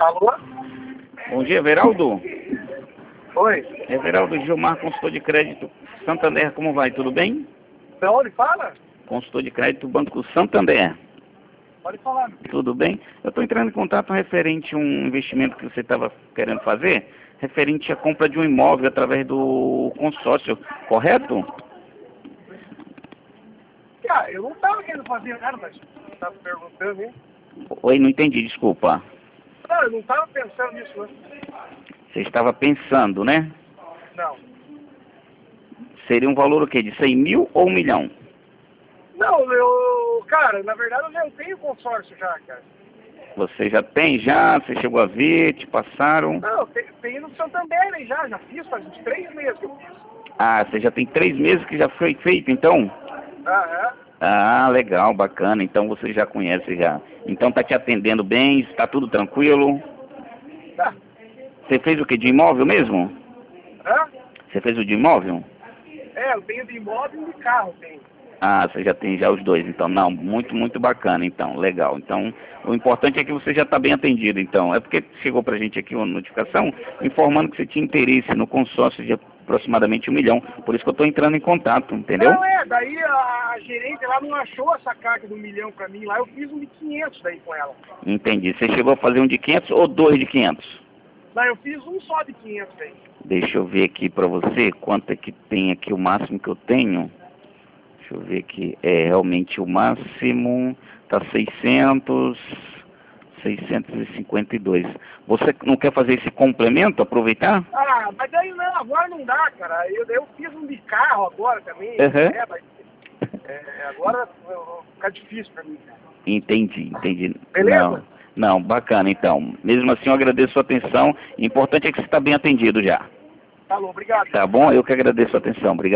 Alô? Bom dia, Everaldo. Oi. Everaldo Gilmar, consultor de crédito Santander, como vai? Tudo bem? De onde fala? Consultor de crédito Banco Santander. Pode falar. Tudo bem? Eu estou entrando em contato referente a um investimento que você estava querendo fazer, referente à compra de um imóvel através do consórcio, correto? Cara, eu não estava querendo fazer nada, mas você estava perguntando, hein? Oi, não entendi, desculpa. Não, eu não estava pensando nisso, não. Você estava pensando, né? Não. Seria um valor o quê? De 100 mil ou 1 milhão? Não, cara, na verdade eu tenho consórcio já, cara. Você já tem, já? Você chegou a ver, te passaram? Não, tem no Santander aí já fiz, faz uns 3 meses que eu fiz. Ah, você já tem 3 meses que já foi feito, então? Aham. Ah, legal, bacana. Então você já conhece já. Então tá te atendendo bem, está tudo tranquilo? Tá. Você fez o que, de imóvel mesmo? Hã? Você fez o de imóvel? É, eu tenho de imóvel e de carro, tenho. Ah, você já tem já os dois, então. Não, muito bacana, então. Legal. Então, o importante é que você já está bem atendido, então. É porque chegou pra gente aqui uma notificação informando que você tinha interesse no consórcio de aproximadamente 1 milhão. Por isso que eu estou entrando em contato, entendeu? Não, daí a gerente lá não achou essa carta do 1 milhão pra mim lá, eu fiz um de 500 daí com ela. Entendi. Você chegou a fazer um de 500 ou dois de 500? Não, eu fiz um só de 500 daí. Deixa eu ver aqui pra você quanto é que tem aqui o máximo que eu tenho. Deixa eu ver aqui. É, realmente o máximo tá 652. Você não quer fazer esse complemento, aproveitar? Ah, mas daí não, agora não dá, cara. Eu fiz um de carro agora também. Uhum. Mas agora fica difícil pra mim, cara. Entendi. Beleza? Não, bacana então. Mesmo assim eu agradeço a sua atenção. O importante é que você está bem atendido já. Falou, obrigado. Tá bom? Eu que agradeço a sua atenção. Obrigado.